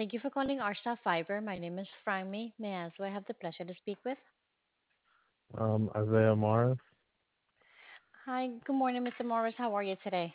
Thank you for calling Arsta Fiber. My name is Franmy. May I ask who I have the pleasure to speak with? Isaiah Morris. Hi, good morning, Mr. Morris. How are you today?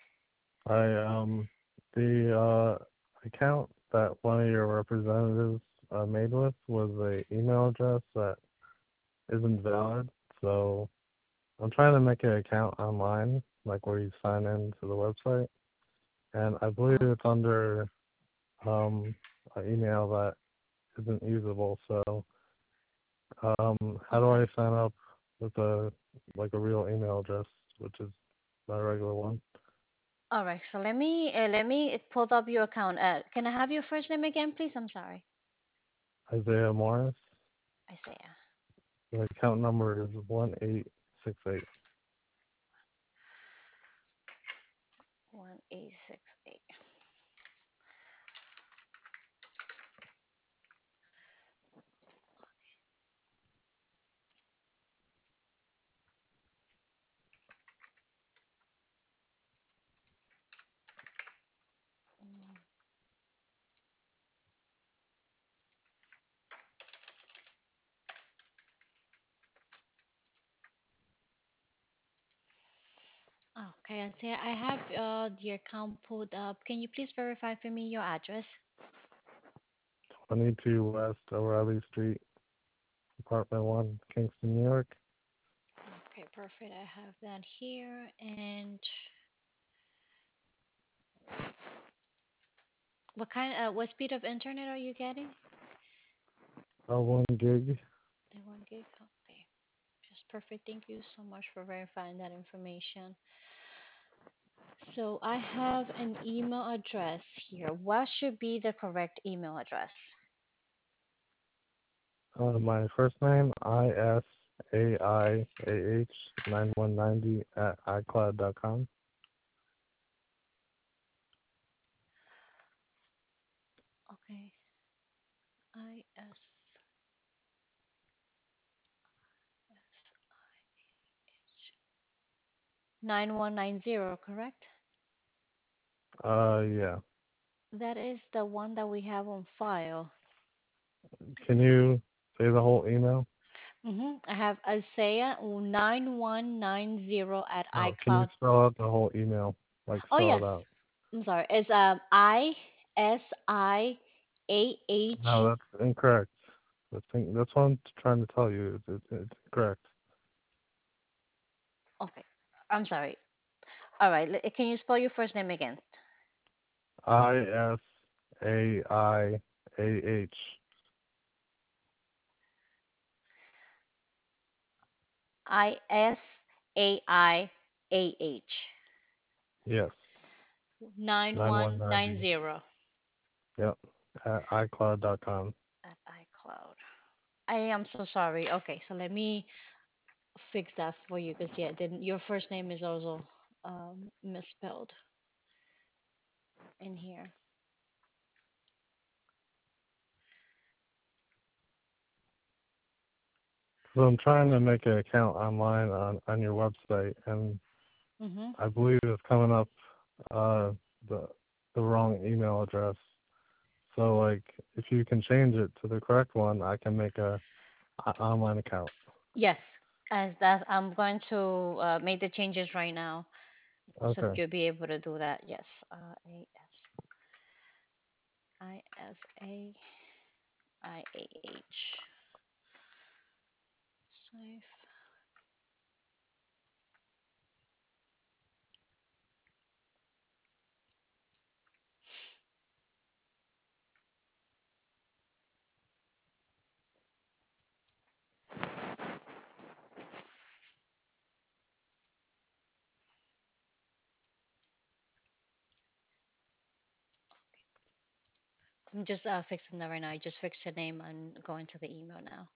The account that one of your representatives made with was a email address that isn't valid. So I'm trying to make an account online, like where you sign in to the website, and I believe Uh-huh. it's under an email that isn't usable. So how do Okay. I sign up with a real email address, which is my regular one? All right. So let me pull up your account. Can I have your first name again, please? I'm sorry. Isaiah Morris. Isaiah. The account number is 1868. 1868. Okay, Isaiah, I have the account pulled up. Can you please verify for me your address? 22 West O'Reilly Street, Apartment 1, Kingston, New York. Okay, perfect. I have that here. And what speed of internet are you getting? 1 gig. The 1 gig. Okay. Just perfect. Thank you so much for verifying that information. So I have an email address here. What should be the correct email address? My first name, ISAIAH9190 at iCloud.com. Okay. IS 9190, correct? Yeah. That is the one that we have on file. Can you say the whole email? I have Isaiah 9190 at No, can you iCloud. spell out the whole email? Like Oh spell it out. yes. I'm sorry. It's ISIAH. No, that's incorrect. That's what I'm trying to tell you. It's incorrect. Okay. I'm sorry. All right. Can you spell your first name again? ISAIAH. ISAIAH. Yes. 9190. 9190 Yep. At iCloud.com. at iCloud. I am so sorry. Okay, so let me fix that for you because yeah, then your first name is also misspelled in here. So I'm trying to make an account online on your website, and Mm-hmm. I believe it's coming up uh, the the wrong email address. So like, if you can change it to the correct one, I can make a online account. Yes, as that I'm going to make the changes right now so that Okay. you'll be able to do that. Yes. ISIAH. Safe. I'm just fixing that right now. I just fixed the name and going to the email now.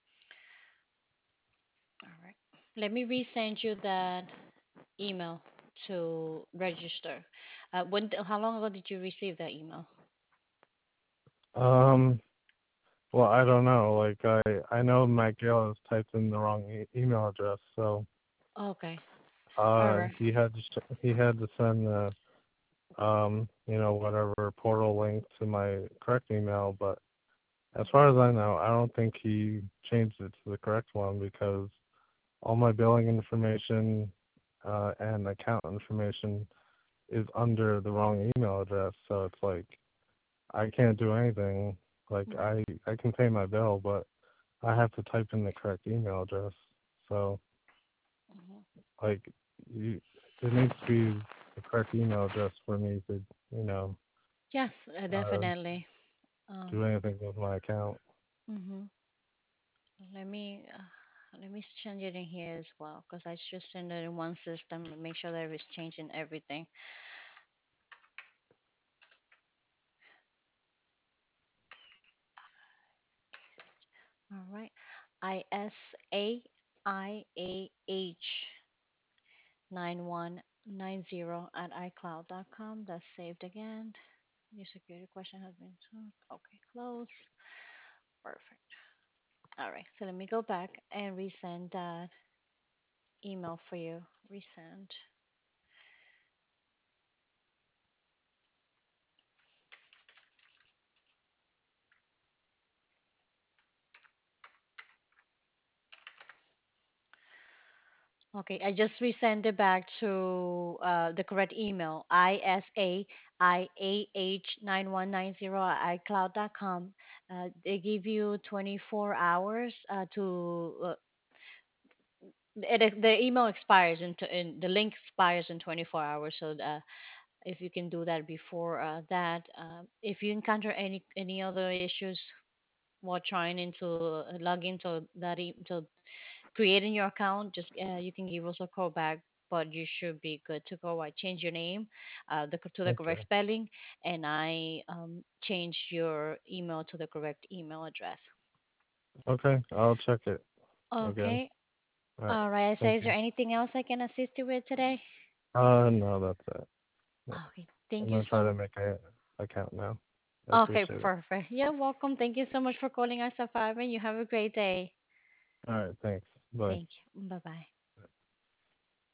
All right. Let me resend you that email. to register. How long ago did you receive that email? Um, well, I don't know. Like I know Matt Gale has typed in the wrong email address, so Okay. All right. he had to send the whatever portal link to my correct email, but as far as I know, I don't think he changed it to the correct one because all my billing information and account information is under the wrong email address. So it's like I can't do anything. Like I can pay my bill, but I have to type in the correct email address. So Mhm. like you, it needs to be the correct email address for me to you know Yes, uh, definitely. do Um, anything with my account. mhm. Let me change it in here as well because I just send it in one system and make sure that it's changing everything. All right. ISAIAH9190 at iCloud.com. That's saved again. Your security question has been solved. Okay, close. Perfect. All right. So let me go back and resend that email for you. Resend. Okay, I just resend it back to the correct email, ISAIAH9190 at iCloud.com. They give you 24 hours the email expires in the link expires in 24 hours. So if you can do that before that, if you encounter any other issues while trying into log into to creating your account, just you can give us a call back. But you should be good to go. I changed your name to the correct Okay. spelling, and I changed your email to the correct email address. Okay. I'll check it again. Okay. All right. All right. So, Thank is you. there anything else I can assist you with today? No, that's it. Yeah. Okay. I'm Thank you gonna try so. to make a account now. I Okay. appreciate it. Perfect. You're welcome. Thank you so much for calling us, Five, and you have a great day. All right. Thanks. Bye. Thank you. Bye bye.